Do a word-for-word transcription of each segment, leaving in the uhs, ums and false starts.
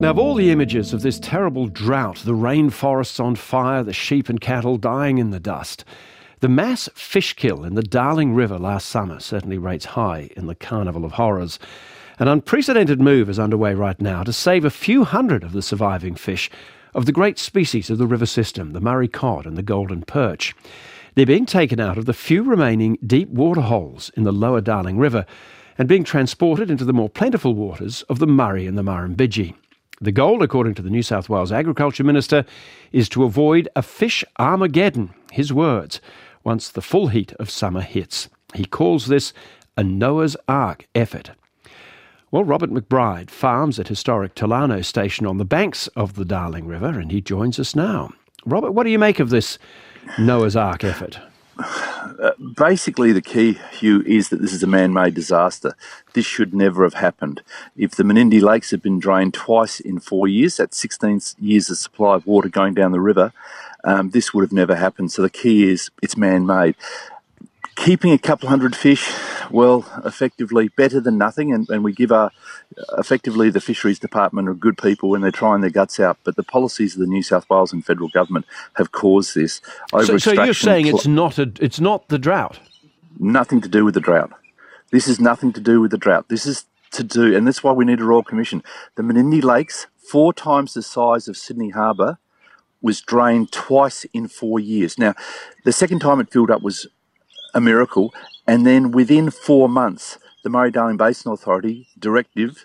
Now, of all the images of this terrible drought, the rainforests on fire, the sheep and cattle dying in the dust, the mass fish kill in the Darling River last summer certainly rates high in the carnival of horrors. An unprecedented move is underway right now to save a few hundred of the surviving fish of the great species of the river system, the Murray cod and the golden perch. They're being taken out of the few remaining deep water holes in the lower Darling River and being transported into the more plentiful waters of the Murray and the Murrumbidgee. The goal, according to the New South Wales Agriculture Minister, is to avoid a fish Armageddon, his words, once the full heat of summer hits. He calls this a Noah's Ark effort. Well, Robert McBride farms at historic Tolano Station on the banks of the Darling River, and he joins us now. Robert, what do you make of this Noah's Ark effort? Uh, basically, the key, Hugh, is that this is a man-made disaster. This should never have happened. If the Menindee Lakes had been drained twice in four years, that's sixteen years of supply of water going down the river, um, this would have never happened. So the key is it's man-made. Keeping a couple hundred fish, well, effectively better than nothing, and, and we give our, effectively the Fisheries Department are good people when they're trying their guts out, but the policies of the New South Wales and federal government have caused this. So, so you're saying it's not a, it's not the drought? Nothing to do with the drought. This is nothing to do with the drought. This is to do, and that's why we need a Royal Commission. The Menindee Lakes, four times the size of Sydney Harbour, was drained twice in four years. Now, the second time it filled up was a miracle, and then within four months the Murray-Darling Basin Authority directive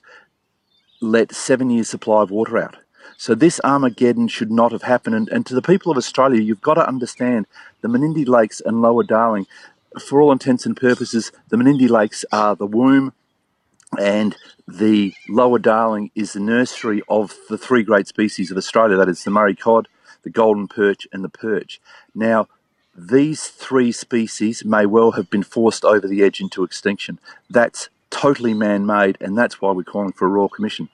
let seven years supply of water out. So this Armageddon should not have happened, and, and to the people of Australia, you've got to understand the Menindee Lakes and Lower Darling, for all intents and purposes, the Menindee Lakes are the womb and the Lower Darling is the nursery of the three great species of Australia, that is the Murray cod, the golden perch and the perch. Now, these three species may well have been forced over the edge into extinction. That's totally man-made, and that's why we're calling for a Royal Commission.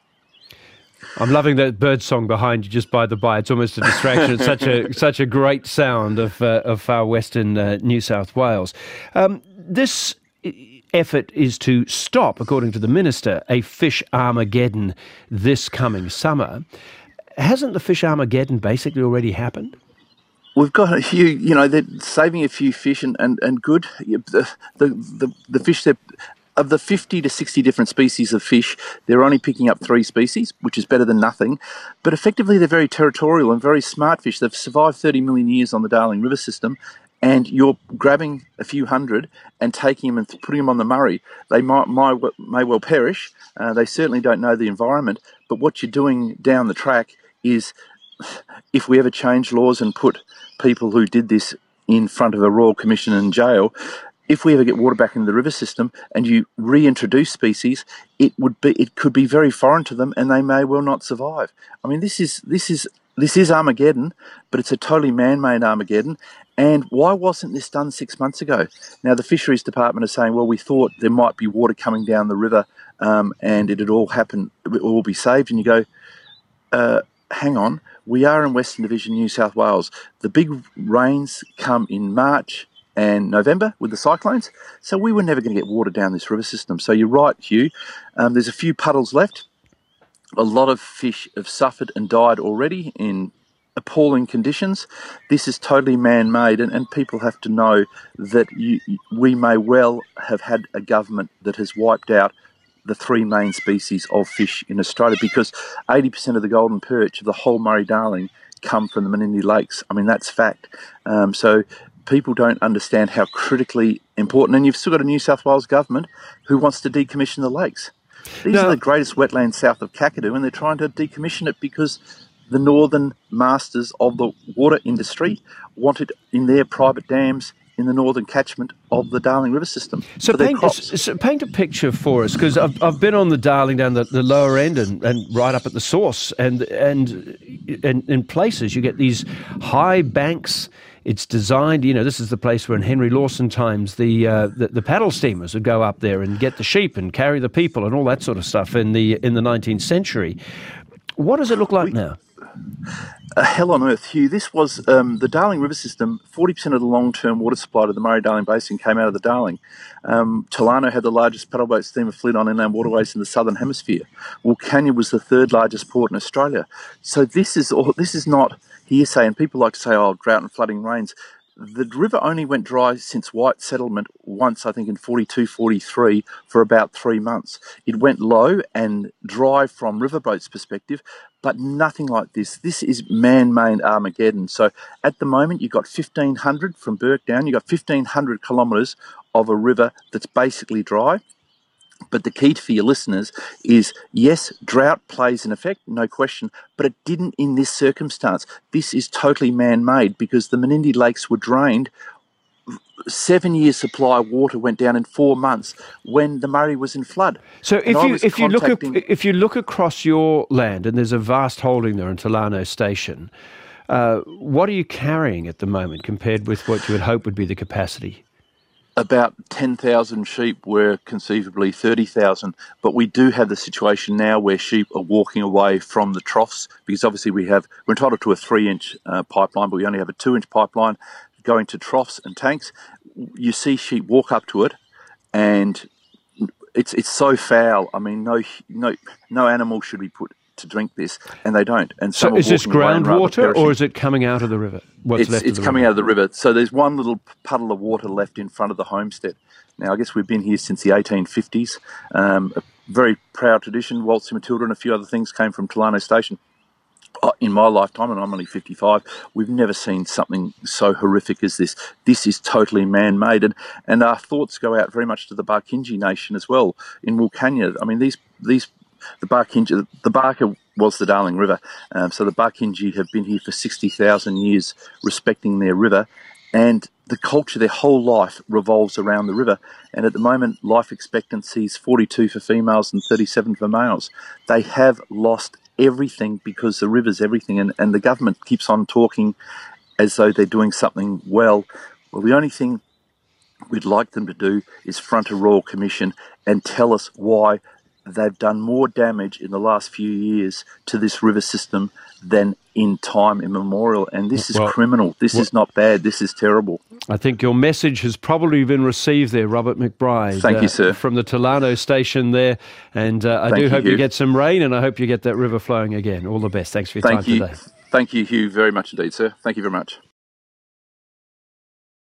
I'm loving that bird song behind you, just by the by. It's almost a distraction. It's such a such a great sound of uh, of far western uh, New South Wales. Um, this effort is to stop, according to the Minister, a fish Armageddon this coming summer. Hasn't the fish Armageddon basically already happened? We've got a few, you know, they're saving a few fish and, and, and good. The, the, the, the fish, of the fifty to sixty different species of fish, they're only picking up three species, which is better than nothing. But effectively, they're very territorial and very smart fish. They've survived thirty million years on the Darling River system, and you're grabbing a few hundred and taking them and putting them on the Murray. They might, might may well perish. Uh, they certainly don't know the environment. But what you're doing down the track is, if we ever change laws and put people who did this in front of a Royal Commission and jail, if we ever get water back into the river system and you reintroduce species, it would be it could be very foreign to them, and they may well not survive. I mean, this is this is this is Armageddon, but it's a totally man-made Armageddon. And why wasn't this done six months ago? Now, the Fisheries Department is saying, well, we thought there might be water coming down the river, um, and it'd all happen, it would all be saved. And you go, uh, hang on. We are in Western Division, New South Wales. The big rains come in March and November with the cyclones, so we were never going to get water down this river system. So you're right, Hugh. Um, there's a few puddles left. A lot of fish have suffered and died already in appalling conditions. This is totally man-made, and, and people have to know that you, we may well have had a government that has wiped out the three main species of fish in Australia, because eighty percent of the golden perch of the whole Murray-Darling come from the Menindee Lakes. I mean, that's fact. Um, so people don't understand how critically important, and you've still got a New South Wales government who wants to decommission the lakes. These no. are the greatest wetlands south of Kakadu, and they're trying to decommission it because the northern masters of the water industry want it in their private dams in the northern catchment of the Darling River system. So paint, so paint a picture for us, because I've, I've been on the Darling down the, the lower end and, and right up at the source, and, and and in places you get these high banks. It's designed, you know, this is the place where in Henry Lawson times the, uh, the the paddle steamers would go up there and get the sheep and carry the people and all that sort of stuff in the in the nineteenth century. What does it look like we, now? A hell on earth, Hugh. This was um, the Darling River system. forty percent of the long-term water supply to the Murray-Darling Basin came out of the Darling. Um, Tolano had the largest paddleboat steamer fleet on inland waterways in the southern hemisphere. Wilcannia was the third largest port in Australia. So this is all. This is not hearsay. And people like to say, "Oh, drought and flooding rains." The river only went dry since white settlement once, I think in forty-two, forty-three, for about three months. It went low and dry from riverboats' perspective, but nothing like this. This is man-made Armageddon. So at the moment, you've got fifteen hundred from Burke down, you've got fifteen hundred kilometres of a river that's basically dry. But the key for your listeners is, yes, drought plays an effect, no question, but it didn't in this circumstance. This is totally man-made because the Menindee Lakes were drained. Seven years' supply of water went down in four months when the Murray was in flood. So if you if you look at, if you look across your land, and there's a vast holding there in Tolano Station, uh, what are you carrying at the moment compared with what you would hope would be the capacity? About ten thousand sheep were conceivably thirty thousand, but we do have the situation now where sheep are walking away from the troughs because obviously we have, we're entitled to a three-inch uh, pipeline, but we only have a two-inch pipeline going to troughs and tanks. You see sheep walk up to it and it's it's so foul. I mean, no no no animal should be put to drink this, and they don't. And so is this groundwater or is it coming out of the river? What's it's left it's of the coming river? out of the river. So there's one little puddle of water left in front of the homestead. Now, I guess we've been here since the eighteen fifties. Um, a very proud tradition. Waltzing Matilda and a few other things came from Tolano Station. In my lifetime, and I'm only fifty-five, we've never seen something so horrific as this. This is totally man-made, and, and our thoughts go out very much to the Barkindji Nation as well in Wilcannia. I mean, these these the Barkindji, the Barker was the Darling River, um, so the Barkindji have been here for sixty thousand years, respecting their river, and the culture, their whole life revolves around the river. And at the moment, life expectancy is forty-two for females and thirty-seven for males. They have lost everything because the river's everything, and, and the government keeps on talking as though they're doing something well. Well, the only thing we'd like them to do is front a Royal Commission and tell us why they've done more damage in the last few years to this river system than in time immemorial. And this is well, criminal. This well, is not bad. This is terrible. I think your message has probably been received there, Robert McBride. Thank uh, you, sir. From the Tolano Station there. And uh, I Thank do you, hope Hugh. you get some rain, and I hope you get that river flowing again. All the best. Thanks for your Thank time you. today. Thank you, Hugh, very much indeed, sir. Thank you very much.